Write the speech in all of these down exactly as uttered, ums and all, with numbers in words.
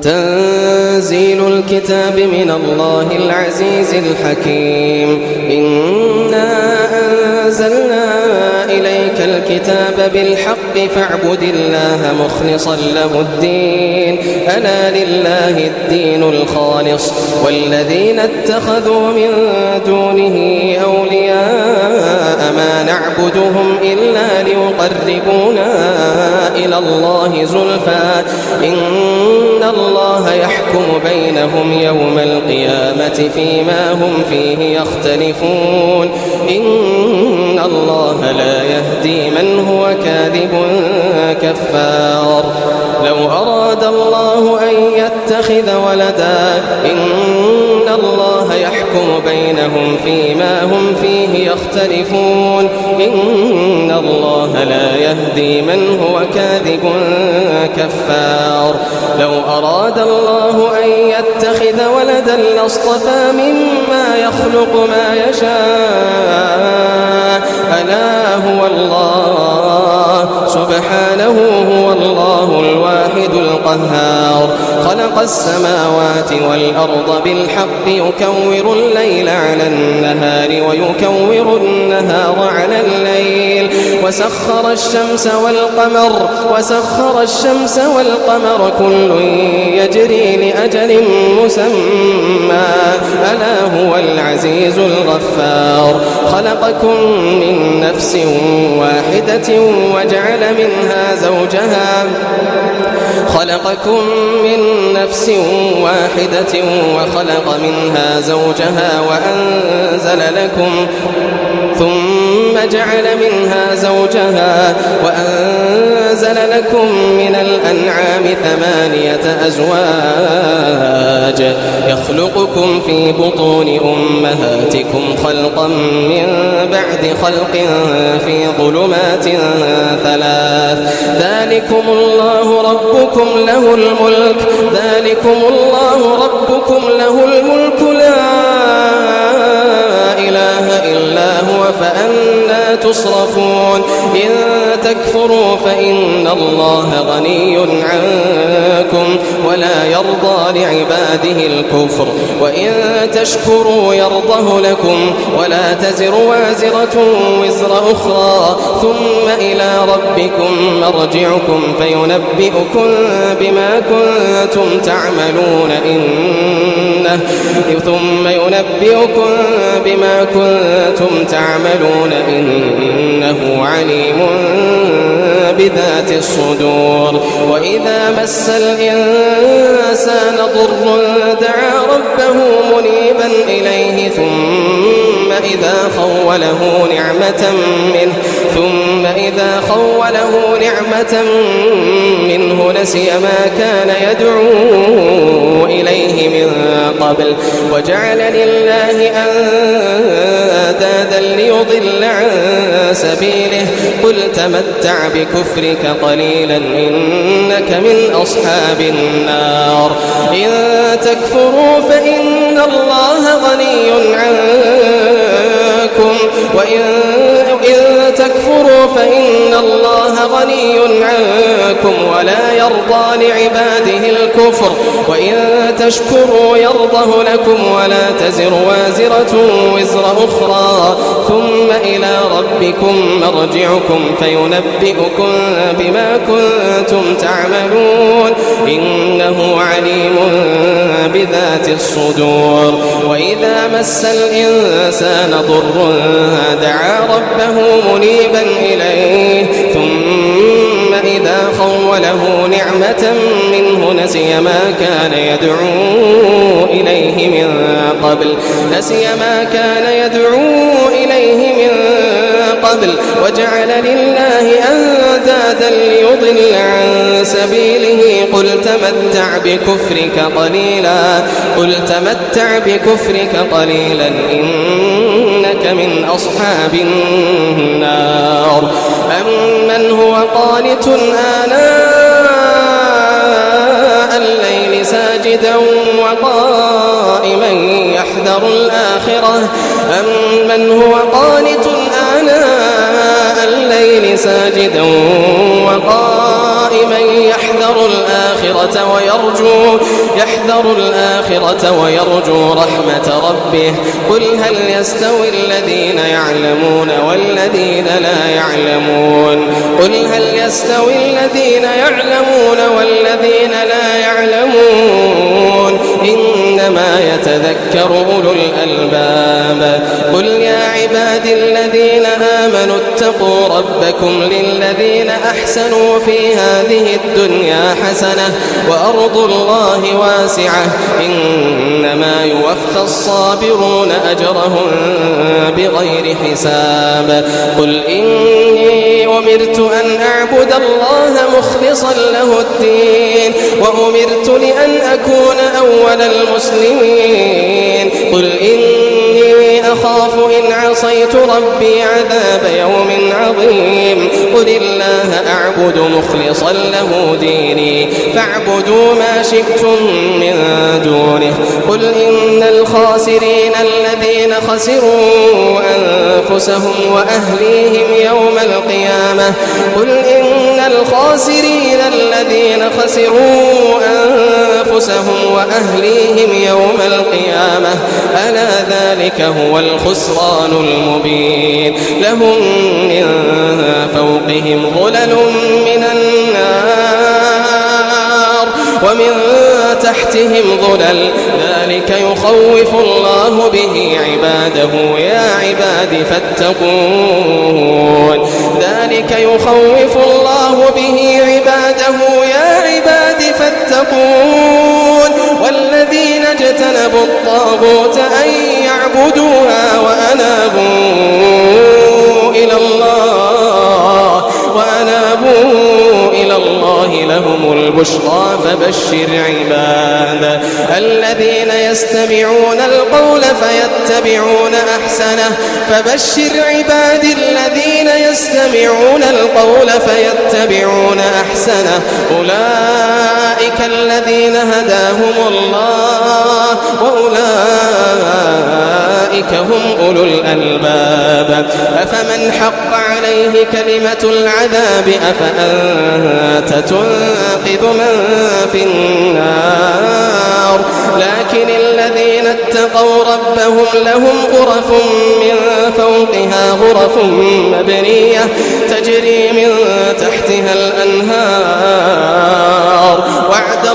تنزيل الكتاب من الله العزيز الحكيم. إنا أنزلنا إليك الكتاب بالحق فاعبد الله مخلصا له الدين ألا لله الدين الخالص والذين اتخذوا من دونه أولياء ما نعبدهم إلا ليقربونا إلى الله زلفى إن الله يحكم بينهم يوم القيامة فيما هم فيه يختلفون إن الله لا يهدي من هو كاذب كفار. لو أراد الله أن يتخذ ولدا إن الله يحكم بينهم فيما هم فيه يختلفون إن الله لا يهدي من هو كاذب كفار. لو أراد الله أن يتخذ ولدا لاصطفى مما يخلق ما يشاء ألا هو الله سبحانه هو الله الواحد القهار. خلق السماوات والأرض بالحق يكور الليل على النهار ويكور النهار على الليل وسخر الشمس والقمر وسخر الشمس والقمر كل يجري لأجل مسمى ألا هو العزيز الغفار. خلقكم من نفس واحدة وجعل منها زوجها خلقكم من نفس واحدة وخلق منها زوجها وأنزل لكم ثم جعل منها زوجها وأنزل لكم من الأنعام ثمانية أزواج يخلقكم في بطون أمهاتكم خلقا من بعد خلق في ظلمات ثلاث ذلكم الله ربكم له الملك ذلكم الله ربكم له الملك لا إله إلا هو فأنى تصرفون. إن تكفروا فإن الله غني عنكم ولا يرضى لعباده الكفر وإن تشكروا يرضه لكم ولا تزر وازرة وزر أخرى ثم إلى ربكم مرجعكم فينبئكم بما كنتم تعملون إنه ثم ينبئكم بما كنتم تعملون إنه عليم بذات الصدور. وإذا مس الإنسان ضر دعا ربه منيبا إليه ثم إذا خوله نعمة منه ثم إذا خوله نعمة منه نسي ما كان يدعو إليه من قبل وجعل لله أندادا ليضل عن سبيله قل تمتع بكفرك قليلا إنك من أصحاب النار. إن تكفروا فإن الله غني عنكم وإن إن تكفروا فإن الله غني عنكم ولا يرضى لعباده الكفر وإن تشكروا يرضه لكم ولا تزر وازرة وزر أخرى ثم إلى ربكم مرجعكم فينبئكم بما كنتم تعملون إنه عليم بذات الصدور. وإذا مس الإنسان ضر دعا ربه منيبا إليه ثم إذا خوله نعمة منه نسي ما كان يدعو إليه من قبل نسي ما كان يدعو إليه من قبل وجعل لله أندادا ليضل عن سبيله قل تمتع بكفرك قليلا قل تمتع بكفرك قليلا إنك من أصحاب النار. أمن هو قانت آناء الليل ساجدا وقائما يحذر الآخرة أمن هو قانت آناء الليل ساجدا وقائما من يحذر الآخرة ويرجو يحذر الآخرة ويرجو رحمة ربه قل هل يستوي الذين يعلمون والذين لا يعلمون قل هل يستوي الذين يعلمون والذين لا يعلمون إنما يتذكر أولو الألباب قل يا عبادي الذين آمنوا اتقوا ربكم للذين أحسنوا في هذه الدنيا حسنة وأرض الله واسعة إنما يوفى الصابرون أجرهم بغير حساب قل إني أمرت أن أعبد الله مخلصا له الدين وأمرت لأن أكون أول المسلمين قل إني أخاف إن عصيت ربي عذاب يوم عظيم قل الله أعبد مخلصا له ديني فاعبدوا ما شئتم من دونه قل إن الخاسرين الذين خسروا أنفسهم وأهليهم يوم القيامة قل إن الخاسرين الذين خسروا أنفسهم وأهليهم يوم القيامة ألا ذلك هو الخسران المبين لهم من فوقهم ظلل من النار ومن تحتهم ظلل ذلك يخوف الله به عباده يا عباد فاتقون ذلك يخوف الله به عباده يا عباد فاتقون والذين اجتنبوا الطاغوت أن يعبدوها وأنابوا إلى الله وأنابوا إلى الله لهم البشرى فبشر عباد الذين يستمعون القول فيتبعون أحسنه فبشر عباد الذين يستمعون القول فيتبعون أحسنه أولئك الذين هداهم الله وأولئك هم أولو الألباب أفمن حق عليه كلمة العذاب أفأنت تنقذ من في النار لكن الذين اتقوا ربهم لهم غرف من فوقها غرف مبنية تجري من تحتها الأنهار وعد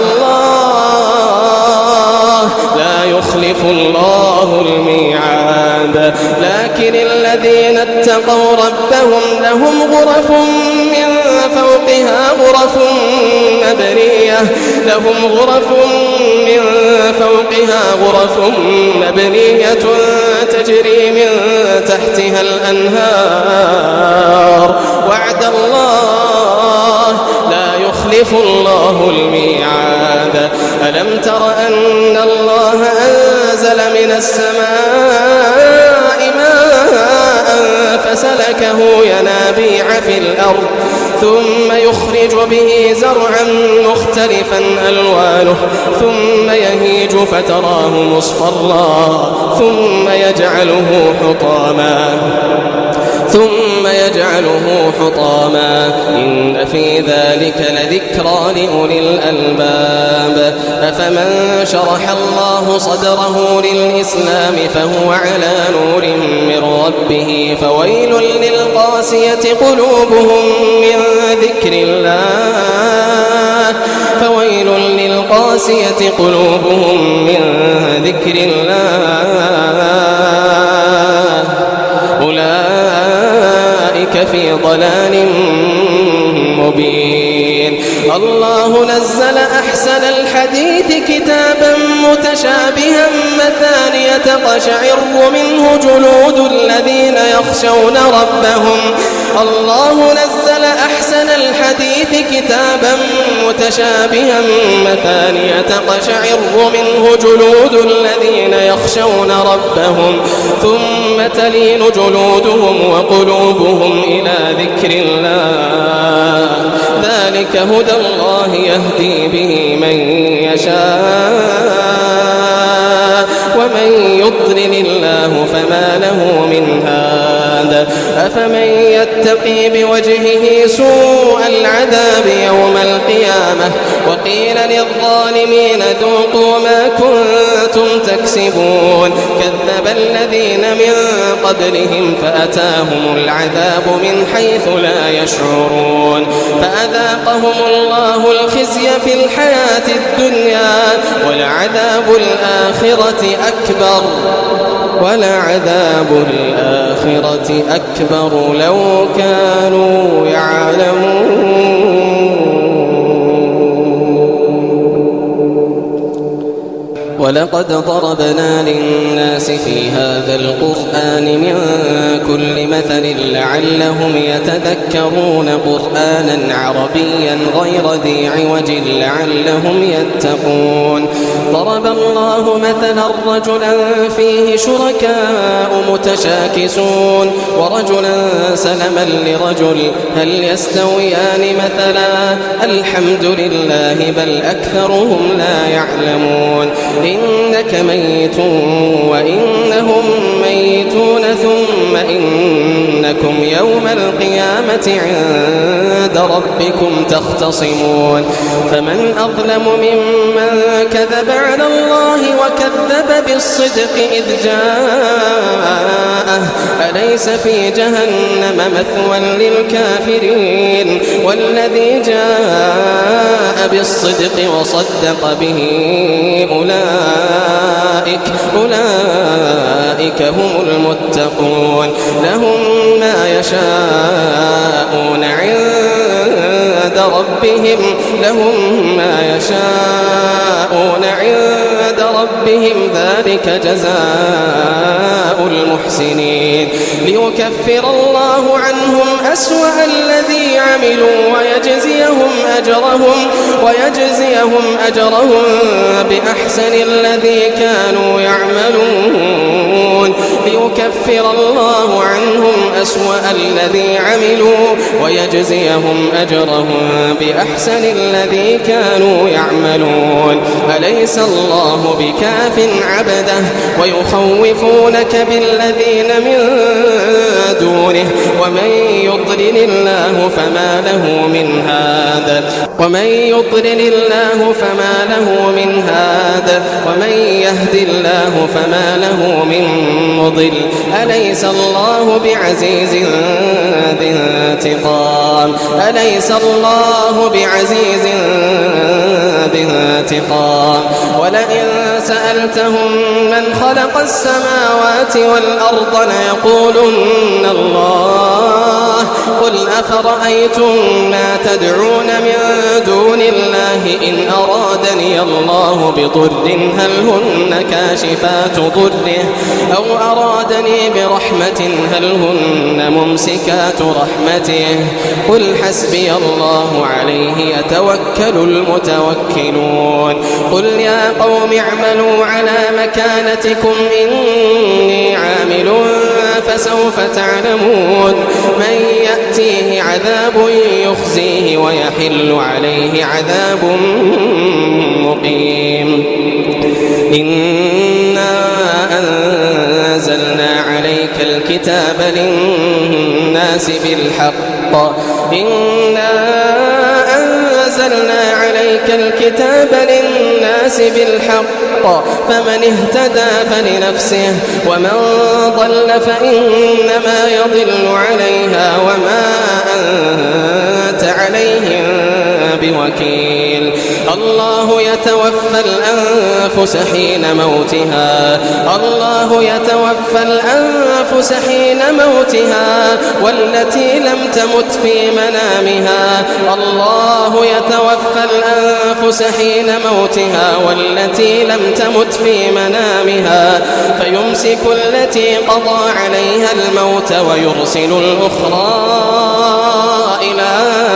الله لا يخلف الله الميعاد لكن الذين اتقوا ربهم لهم غرف من فوقها غرف مبنية لهم غرف من فوقها غرف مبنية تجري من تحتها الأنهار وعد الله لا يخلف الله الميعاد ألم تر أن الله أنزل من السماء ماء فسلكه ينابيع في الأرض ثم يخرج به زرعا مختلفا ألوانه ثم يهيج فتراه مصفرا ثم يجعله حطاما ثم يجعله حطاما إن في ذلك لذكرى لأولي الألباب أفمن شرح الله صدره للإسلام فهو على نور من ربه فويل للقاسية قلوبهم من ذكر الله فويل للقاسية قلوبهم من ذكر الله أولئك في ضلال مبين الله نزل أحسن الحديث كتابا متشابها مثانية تقشعر منه جلود الذين يخشون ربهم الله نزل أحسن الحديث كتابا متشابها مثانية تقشعر منه جلود الذين يخشون ربهم ثم تلين جلودهم وقلوبهم إلى ذكر الله ذلك هدى الله يهدي به من يشاء ومن يضلل الله فما له من هاد أفمن يتقي بوجهه سوء العذاب يوم القيامة وقيل للظالمين ذوقوا ما كنتم تكسبون كذب الذين من قبلهم فأتاهم العذاب من حيث لا يشعرون فأذاقهم الله الخزي في الحياة الدنيا ولعذاب الآخرة أكبر ولعذاب الآخرة أكبر لو كانوا يعلمون. ولقد ضربنا للناس في هذا القرآن من كل مثل لعلهم يتذكرون قرآنا عربيا غير ذي عوج لعلهم يتقون ضرب الله مثلا رجلا فيه شركاء متشاكسون ورجلا سلما لرجل هل يستويان مثلا الحمد لله بل أكثرهم لا يعلمون إنك ميت وإنهم ميتون ثم إنكم يوم القيامة عند ربكم تختصمون فمن أظلم ممن كذب على الله وكذب بالصدق إذ جاءه أليس في جهنم مثوى للكافرين والذي جاء بالصدق وصدق به أولئك أولئك هم المتقون لهم ما يشاءون عند ربهم لهم ما يشاءون عند ربهم ذلك جزاء المحسنين ليكفر الله عنهم أسوأ الذي عملوا ويجزيهم أجرهم ويجزيهم أجرهم بأحسن الذي كانوا يعملون ليكفر الله عنهم أسوأ الذي عملوا ويجزيهم أجرهم بأحسن الذي كانوا يعملون أليس الله بكاف عبده ويخوفونك بالذين من دونه ومن يضلل الله فما له من هاد ومن يضلل الله فما له من هاد ومن يهد الله فما له من مضل أليس الله بعزيز ذي انتقام أليس الله بعزيز ذي انتقام ولئن سألتهم من خلق السماوات والأرض ليقولن الله قل أفرأيتم ما تدعون من دون الله إن أرادني الله بضر هل هن كاشفات ضره أو أرادني برحمة هل هن ممسكات رحمته قل حسبي الله عليه يتوكل المتوكلون قل يا قوم اعملوا على مكانتكم إني عامل فسوف تعلمون من يأتيه عذاب يخزيه ويحل عليه عذاب مقيم إنا أنزلنا عليك الكتاب للناس بالحق إنا أنزلنا عليك الكتاب للناس بالحق فمن اهتدى فلنفسه ومن ضل فإنما يضل عليها وما أنت عليهم بوكيل الله يتوفى الأنفس حين موتها الله يتوفى الأنفس حين موتها والتي لم تمت في منامها الله يتوفى الأنفس حين موتها والتي لم تمت في منامها فيمسك التي قضى عليها الموت ويرسل الأخرى إلى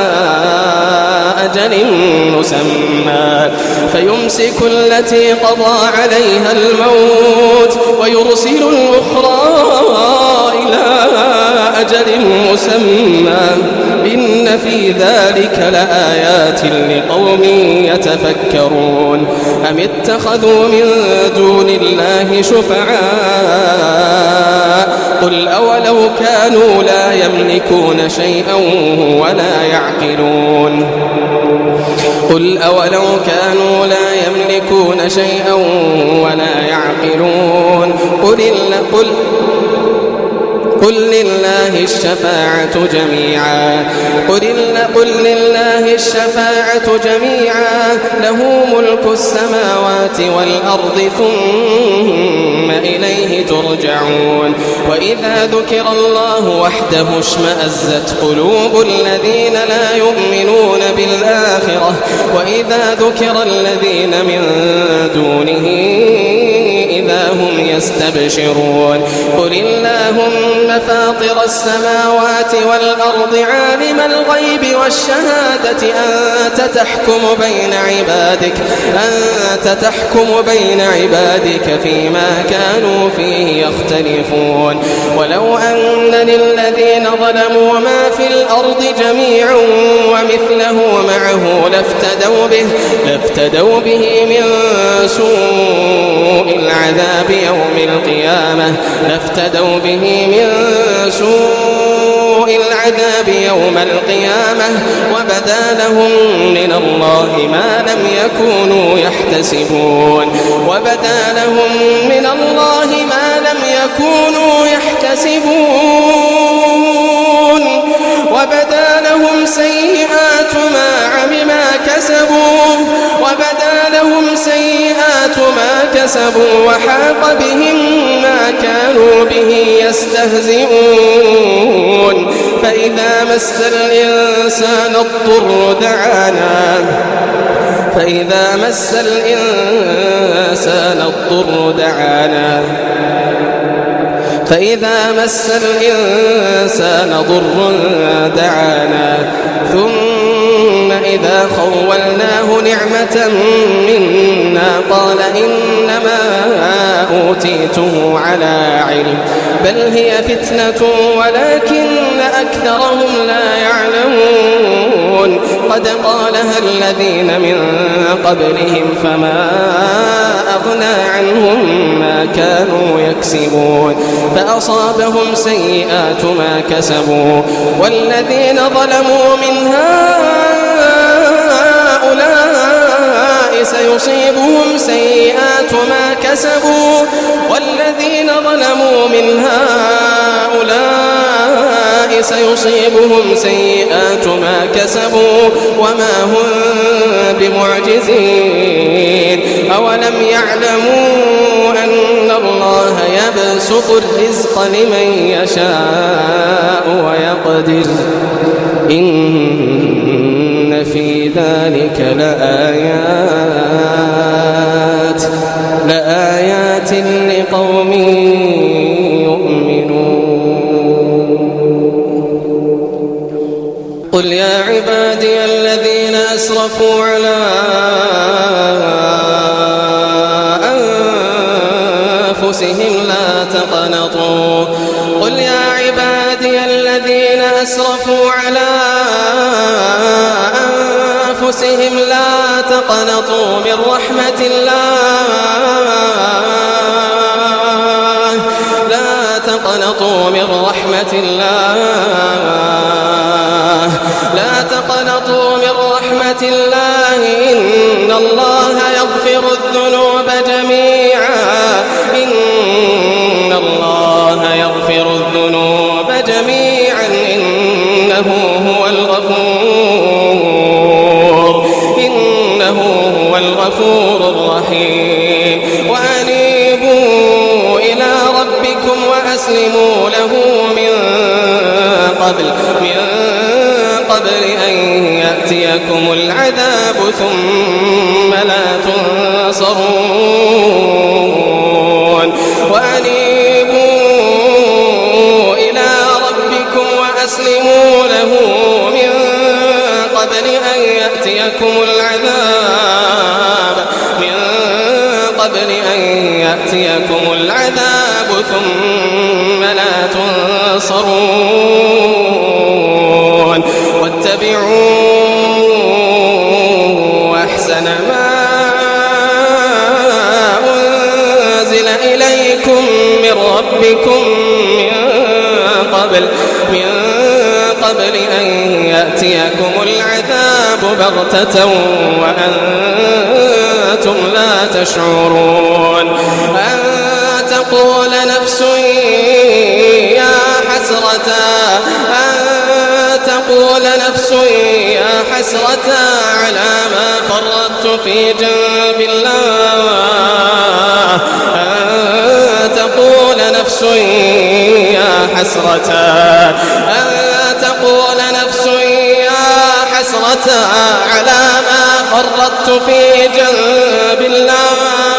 أجل مسمى فيمسك التي قضى عليها الموت ويرسل الأخرى إلى أجل مسمى إن في ذلك لآيات لقوم يتفكرون أم اتخذوا من دون الله شفعاء قل أولو كانوا لا يملكون شيئا ولا يعقلون قل أولو كانوا لا يملكون شيئا ولا يعقلون قل قل قل لله الشفاعة جميعا قل, قل لله الشفاعة جميعا له ملك السماوات والأرض ثم إليه ترجعون وإذا ذكر الله وحده اشمأزت قلوب الذين لا يؤمنون بالآخرة وإذا ذكر الذين من دونه إذا هم يستبشرون قل اللهم فاطر السماوات والأرض عالم الغيب والشهادة أنت تحكم بين عبادك أنت تحكم بين عبادك فيما كانوا فيه يختلفون ولو أن للذين ظلموا ما في الأرض جميعا ومثله معه لافتدوا به لافتدوا به من سوء العذاب يوم القيامة لافتدوا به من سوء العذاب يوم القيامة وبدا لهم من الله ما لم يكونوا يحتسبون وبدا لهم من الله ما لم يكونوا يحتسبون وبدا لهم سيئات ما عمما كسبوا وبدا لهم سيئات ما كسبوا وحاق بهم ما كانوا به يستهزئون فإذا مس الإنسان الضر دعانا فإذا مس الإنسان الضر دعانا فإذا مس الإنسان ضر دعانا ثم إذا خولناه نعمة منا قال إنما أوتيته على علم بل هي فتنة ولكن أكثرهم لا يعلمون قد قالها الذين من قبلهم فما أغنى عنهم ما كانوا يكسبون فأصابهم سيئات ما كسبوا والذين ظلموا من هؤلاء سيصيبهم سيئات ما كسبوا والذين ظلموا من هؤلاء سيصيبهم سيئات ما كسبوا وما هم بمعجزين أولم يعلموا أن الله يبسط الرزق لمن يشاء ويقدر إن في ذلك لآيات لآيات لقوم يؤمنون قل يا عبادي الذين أسرفوا على أنفسهم لا تقنطوا قل يا عبادي الذين أسرفوا على أنفسهم لا تقنطوا من رحمة الله لا تقنطوا من رحمة الله لا تقنطوا من رحمة الله إن الله يغفر الذنوب جميعا إن الله يغفر الذنوب جميعا إنه هو الغفور إنه هو الغفور الرحيم وأنيبوا إلى ربكم وأسلموا له من قبل من قبل أن يأتيكم العذاب ثم لا تنصرون وأنيبوا إلى ربكم وأسلموا له من قبل أن يأتيكم العذاب من قبل أن يأتيكم العذاب ثم لا تنصرون واتبعوا أحسن ما أنزل إليكم من ربكم من قبل من قبل أن يأتيكم العذاب بغتة وأنتم لا تشعرون أن تقول نفس يا حسرة أن تقول نفس يا حسرة على ما فرطت في جنب الله أن تقول نفس يا حسرة أن تقول نفس يا حسرة على ما فرطت في جنب الله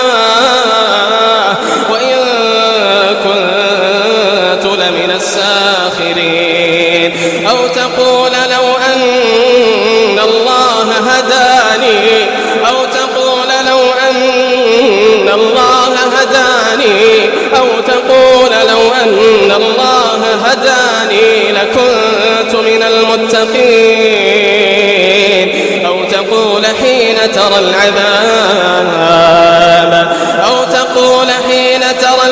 وإن كنت لمن الساخرين أو تقول لو أن الله هداني أو تقول لو أن الله هداني أو تقول لو أن الله هداني لكنت من المتقين أو تقول حين ترى العذاب أو تقول حين ترى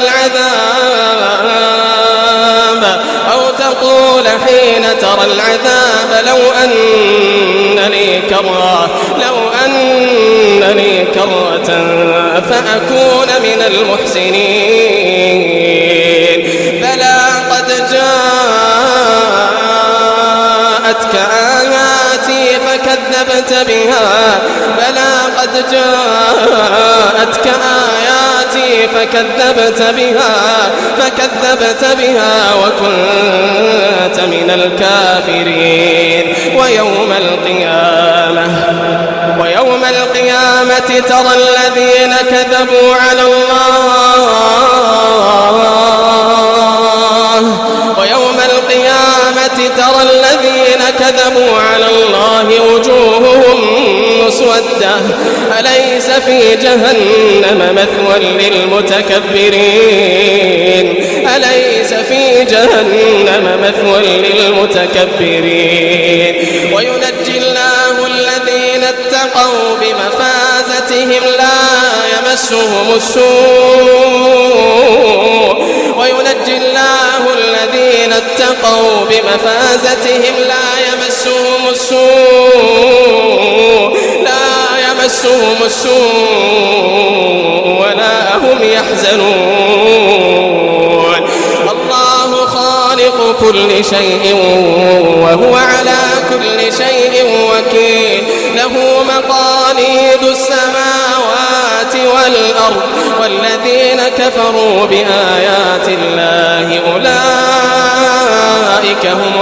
العذاب أو تقول حين ترى العذاب لو أن لي كرة لو أن لي كرة فأكون من المحسنين بلى قد جاءتك آياتي فكذبت بها بلى قد جاءتك آياتي فكذبت بها فكذبت بها وكنت من الكافرين ويوم القيامة ويوم القيامة ترى الذين كذبوا على الله ويوم القيامة ترى الذين كذبوا على الله وجوههم مسودة أليس في جهنم مثوى للمتكبرين أليس في جهنم مثوى للمتكبرين وينجي الله الذين اتقوا بمفازتهم لا يمسهم السوء وينجي الله الذين اتقوا بمفازتهم لا يمسهم السوء لا يمسهم السوء ولا هم يحزنون الله خالق كل شيء وهو على كل شيء وكيل له مقاليد السماوات والأرض والذين كفروا بآيات الله أولئك هم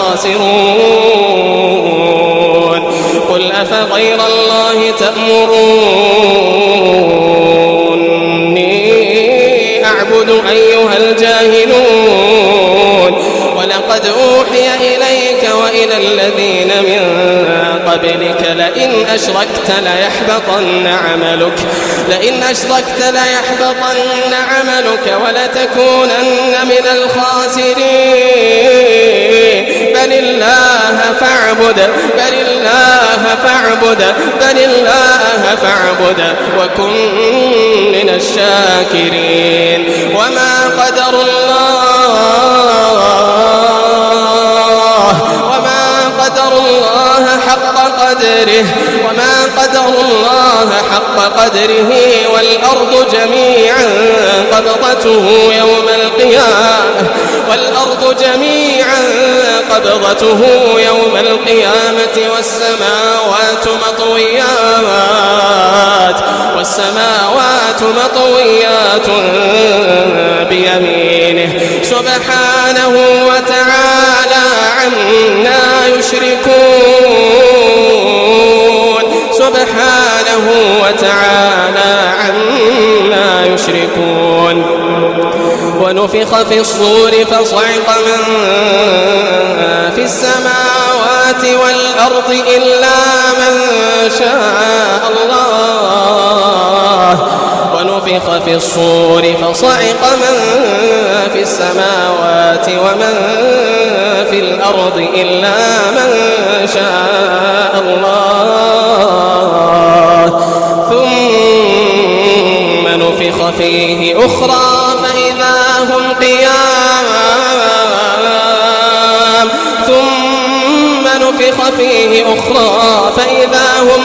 الخاسرون قل أفغير الله تأمروني أعبد أيها الجاهلون ولقد أوحي إليك وإلى الذين من قبلك لئن أشركت ليحبطن عملك لئن أشركت ليحبطن عملك ولتكونن من الخاسرين بل الله فاعبد بل الله فاعبد بل الله فاعبد وكن من الشاكرين وما قدر الله وما قدر الله حق قدره وما قدر الله حق قدره والأرض جميعا قبضته يوم القيامة والأرض جميعا قبضته يوم القيامة والسماوات مطويات والسماوات مطويات بيمينه سبحانه وتعالى عما يشركون سبحانه وتعالى عما يشركون ونفخ في الصور فصعق من في السماوات والأرض إلا من شاء الله ونفخ في الصور فصعق من في السماوات ومن في الأرض إلا من شاء الله ثم نفخ فيه أخرى فإذا هم قيام نفخ فيه أخرى فإذا هم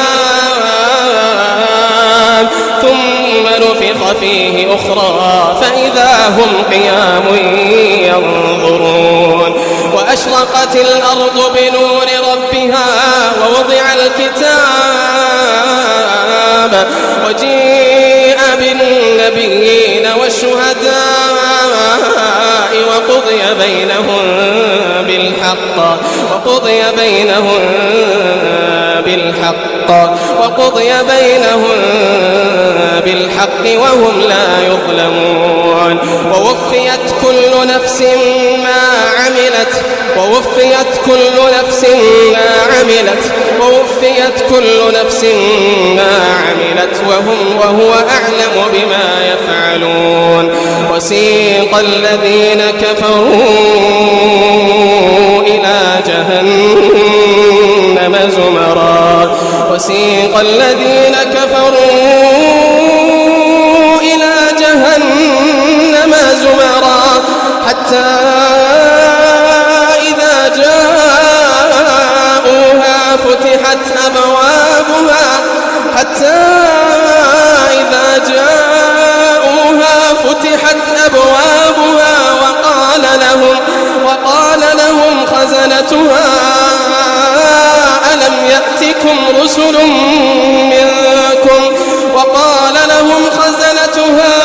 قيام ثم نفخ فيه أخرى فإذا هم قيام ينظرون وأشرقت الأرض بنور ربها ووضع الكتاب وجيء بالنبيين والشهداء وقضي بينهم بالحق وقضي بينهم بالحق وقضي بينهم بالحق وهم لا يظلمون ووفيت كل نفس ما عملت ووفيت كل نفس ما عملت ووفيت كل نفس ما عملت وهم وهو أعلم بما يفعلون وسيق الذين كفروا إلى جهنم زمرا وسيق الذين كفروا إلى جهنم زمرا حتى إذا جاءوها فتحت أبوابها حتى إذا جاءوها فتحت أبوابها وقال لهم وقال لهم خزنتها ألم يأتكم رسل منكم وقال لهم خزنتها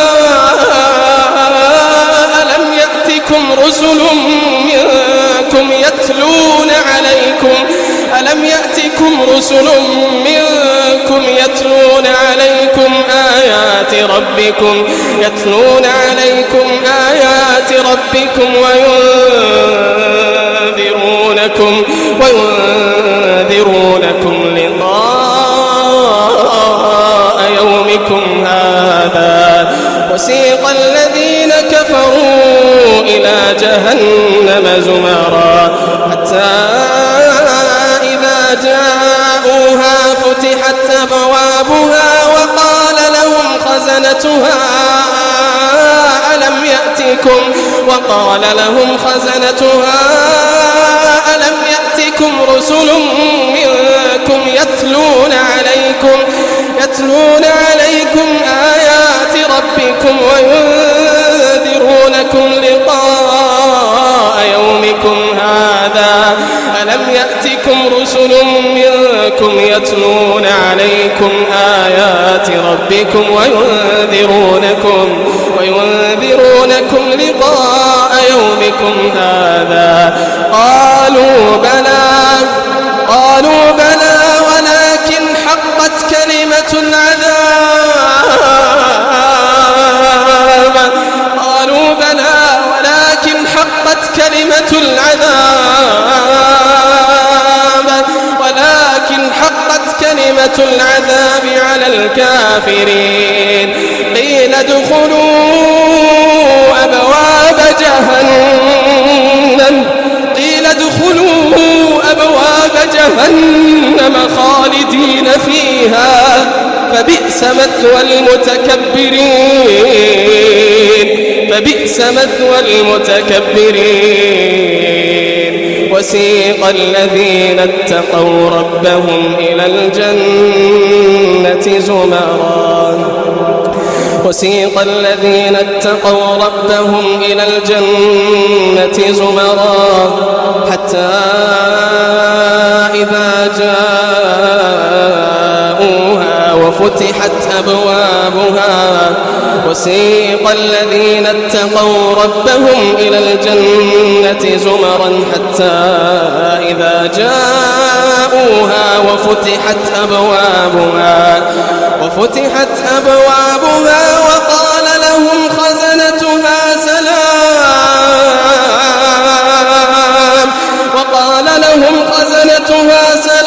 ألم يأتكم رسل منكم يتلون عليكم ألم يأتكم رسل منكم يتلون عليكم آيات ربكم يتلون عليكم آيات ربكم وينذرونكم وينذرونكم لقاء يومكم هذا وسيق الذين كفروا إلى جهنم زمرا حتى إذا جاءوها فتحت أبوابها وقال لهم خزنتها ألم يأتكم وقال لهم خزنتها ألم يأتكم رسل منكم يتلون عليكم يتلون عليكم آيات ربكم وينذرونكم لقاء يومكم هذا ألم يأتكم رسل منكم يتلون عليكم آيات ربكم وينذرونكم وينذرونكم لقاء يومكم هذا قالوا بلى قالوا بلى ولكن حقت كلمة العذاب قالوا بلى ولكن حقت كلمة العذاب ولكن حقت كلمة العذاب على الكافرين قيل ادخلوا أبواب جهنم قيل ادخلوا أبواب جهنم خالدين فيها فبئس مثوى المتكبرين فبئس مثوى المتكبرين وسيق الذين اتقوا ربهم إلى الجنة زمرا وسيق الذين اتقوا ربهم إلى الجنة زمرا حتى إذا جاءوها وفتحت أبوابها وسيق الذين اتقوا ربهم إلى الجنة زمرا حتى إذا جاءوها وفتحت أبوابها وفتحت أبوابها وقال لهم خزنتها سلام وقال لهم خزنتها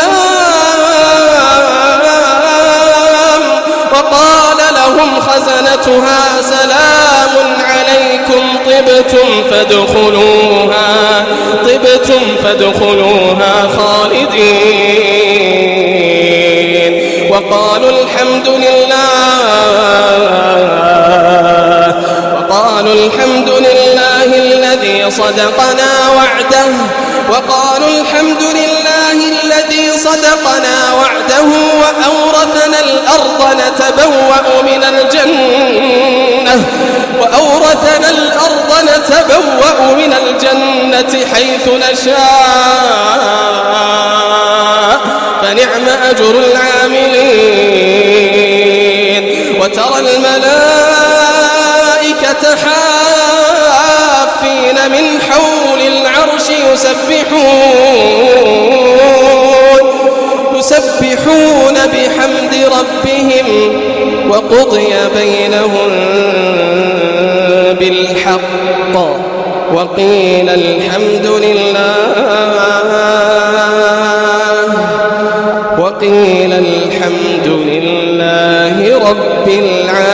سلام وقال لهم خزنتها سلام عليكم طبتم فادخلوها طبتم فادخلوها خالدين وقالوا الحمد لله وقالوا الحمد لله الذي صدقنا وعده وقالوا الحمد لله الأرض نتبوأ من الجنة وأورثنا الأرض نتبوأ من الجنة حيث نشاء فنعم أجر العاملين وترى الملائكة حافين من حول العرش يسبحون يسبحون بحمد ربهم وقضي بينهم بالحق وقيل الحمد لله وقيل الحمد لله رب العالمين.